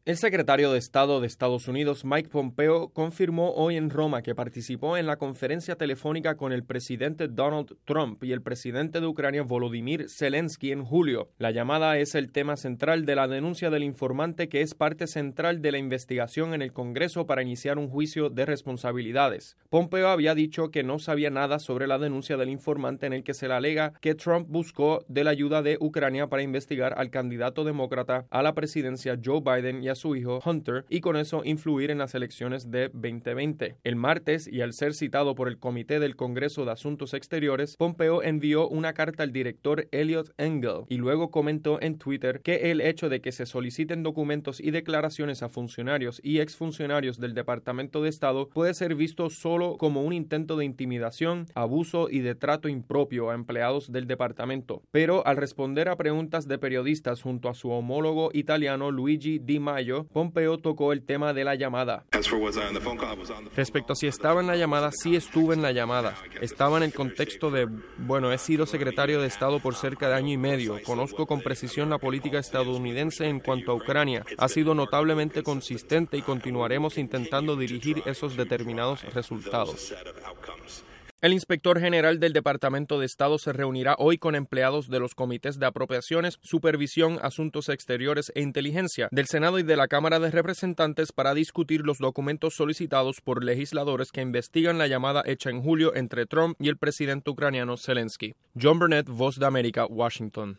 El secretario de Estado de Estados Unidos, Mike Pompeo, confirmó hoy en Roma que participó en la conferencia telefónica con el presidente Donald Trump y el presidente de Ucrania, Volodymyr Zelensky, en julio. La llamada es el tema central de la denuncia del informante, que es parte central de la investigación en el Congreso para iniciar un juicio de responsabilidades. Pompeo había dicho que no sabía nada sobre la denuncia del informante, en el que se le alega que Trump buscó de la ayuda de Ucrania para investigar al candidato demócrata a la presidencia Joe Biden y a su hijo Hunter, y con eso influir en las elecciones de 2020. El martes, y al ser citado por el Comité del Congreso de Asuntos Exteriores, Pompeo envió una carta al director Eliot Engel y luego comentó en Twitter que el hecho de que se soliciten documentos y declaraciones a funcionarios y exfuncionarios del Departamento de Estado puede ser visto solo como un intento de intimidación, abuso y de trato impropio a empleados del departamento. Pero al responder a preguntas de periodistas junto a su homólogo italiano Luigi Di Maio, Pompeo tocó el tema de la llamada. Respecto a si estaba en la llamada, sí estuve en la llamada. Estaba en el contexto de, he sido secretario de Estado por cerca de año y medio. Conozco con precisión la política estadounidense en cuanto a Ucrania. Ha sido notablemente consistente y continuaremos intentando dirigir esos determinados resultados. El inspector general del Departamento de Estado se reunirá hoy con empleados de los comités de apropiaciones, supervisión, asuntos exteriores e inteligencia del Senado y de la Cámara de Representantes para discutir los documentos solicitados por legisladores que investigan la llamada hecha en julio entre Trump y el presidente ucraniano Zelensky. John Burnett, Voz de América, Washington.